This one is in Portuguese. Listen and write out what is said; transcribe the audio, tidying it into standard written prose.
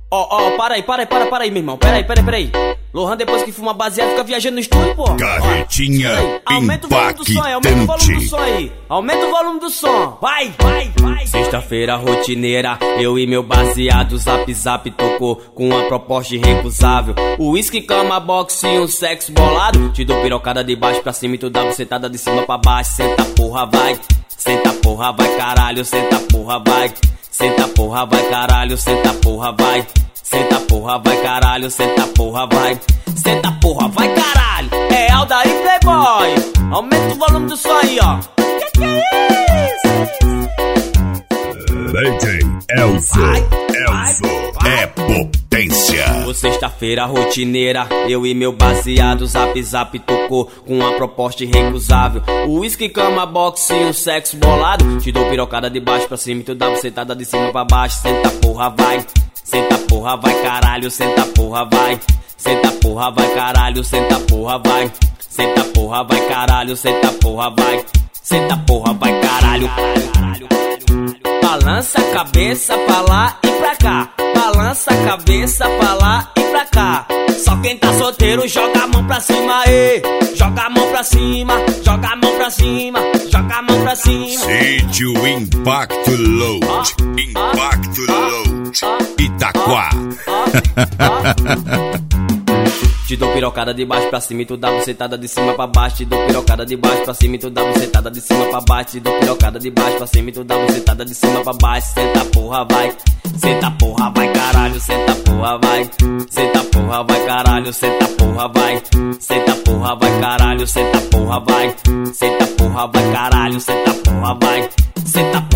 Ó, para aí, meu irmão. Pera aí. Lohan, depois que fuma baseado, fica viajando no estúdio, pô. Carretinha aumenta o volume do som aí, aumenta o volume do som aí. Aumenta o volume do som. Vai. Sexta-feira rotineira, eu e meu baseado, zap tocou com uma proposta irrecusável. Uísque, cama, boxe e um sexo bolado. Te dou pirocada de baixo pra cima e tu dá bucetada de cima pra baixo. Senta porra, vai. Senta porra, vai caralho. Senta porra, vai. Senta porra, vai caralho. Senta porra, vai. Senta porra, vai caralho. Senta porra, vai. Senta porra, vai caralho. É Alda e Playboy. Aumenta o volume do som aí, ó. Que é isso? DJ Elzo é potência. Sexta-feira rotineira, eu e meu baseado, zap tocou com uma proposta irrecusável. Uísque, cama, boxe e um sexo bolado. Te dou pirocada de baixo pra cima e tu dá bucetada de cima pra baixo. Senta porra, vai. Senta porra, vai caralho. Senta porra, vai. Senta porra, vai caralho. Senta porra, vai. Senta porra, vai caralho. Senta porra, vai. Senta porra, vai caralho. Balança a cabeça pra lá e pra cá. Balança a cabeça pra lá e pra cá. Só quem tá solteiro joga a mão pra cima, joga a mão pra cima, joga a mão pra cima, joga a mão pra cima. Sítio Impacto Load, Impacto Load, Itaquá. Te dou pirocada de baixo pra cima e tu dá bucetada de cima pra baixo. Te dou pirocada de baixo pra cima e tu dá bucetada de cima pra baixo. Te dou pirocada de baixo pra cima e tu dá bucetada de cima pra baixo. Senta porra, vai. Senta porra, vai caralho. Senta porra, vai. Senta porra, vai caralho. Senta porra, vai. Senta porra, vai caralho. Senta porra, vai. Senta porra, vai caralho. Senta porra, vai. Senta